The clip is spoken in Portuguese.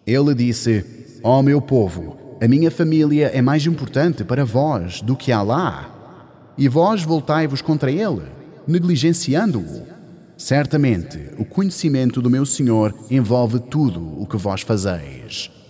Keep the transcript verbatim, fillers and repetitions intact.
Ele disse: Ó meu povo, a minha família é mais importante para vós do que Alá. E vós voltai-vos contra ele, negligenciando-o. Certamente, o conhecimento do meu Senhor envolve tudo o que vós fazeis.